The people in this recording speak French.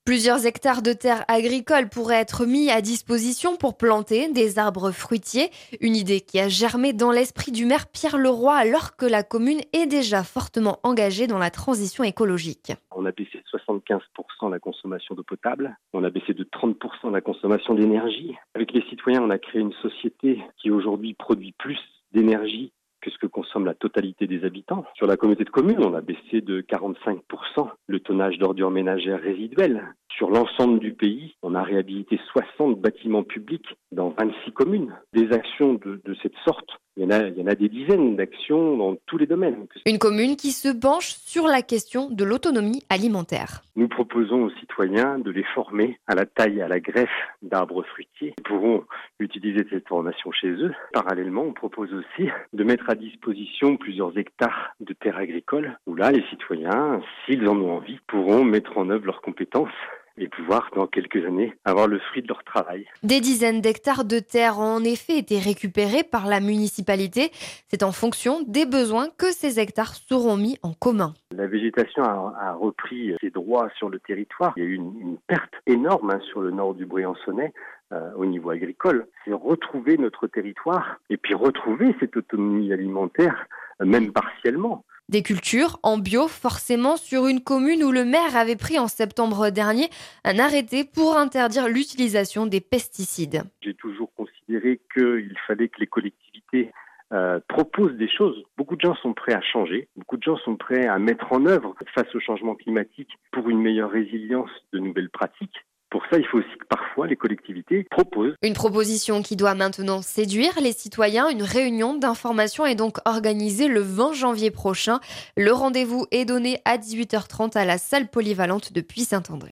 Plusieurs hectares de terres agricoles pourraient être mis à disposition pour planter des arbres fruitiers. Une idée qui a germé dans l'esprit du maire Pierre Leroy alors que la commune est déjà fortement engagée dans la transition écologique. On a baissé de 75% la consommation d'eau potable. On a baissé de 30% la consommation d'énergie. Avec les citoyens, on a créé une société qui aujourd'hui produit plus d'énergie que ce que consomme la totalité des habitants. Sur la communauté de communes, on a baissé de 45% le tonnage d'ordures ménagères résiduelles. Sur l'ensemble du pays, on a réhabilité 60 bâtiments publics dans 26 communes. Des actions de cette sorte, il y en a des dizaines d'actions dans tous les domaines. Une commune qui se penche sur la question de l'autonomie alimentaire. Nous proposons aux citoyens de les former à la taille et à la greffe d'arbres fruitiers. Ils pourront utiliser cette formation chez eux. Parallèlement, on propose aussi de mettre à disposition plusieurs hectares de terres agricoles où là, les citoyens, s'ils en ont envie, pourront mettre en œuvre leurs compétences et pouvoir, dans quelques années, avoir le fruit de leur travail. Des dizaines d'hectares de terre ont en effet été récupérés par la municipalité. C'est en fonction des besoins que ces hectares seront mis en commun. La végétation a repris ses droits sur le territoire. Il y a eu une perte énorme sur le nord du Briançonnais au niveau agricole. C'est retrouver notre territoire et puis retrouver cette autonomie alimentaire, même partiellement. Des cultures en bio, forcément sur une commune où le maire avait pris en septembre dernier un arrêté pour interdire l'utilisation des pesticides. J'ai toujours considéré qu'il fallait que les collectivités proposent des choses. Beaucoup de gens sont prêts à changer, beaucoup de gens sont prêts à mettre en œuvre face au changement climatique pour une meilleure résilience de nouvelles pratiques. Pour ça, il faut aussi que parfois les collectivités proposent. Une proposition qui doit maintenant séduire les citoyens. Une réunion d'information est donc organisée le 20 janvier prochain. Le rendez-vous est donné à 18h30 à la salle polyvalente de Puy-Saint-André.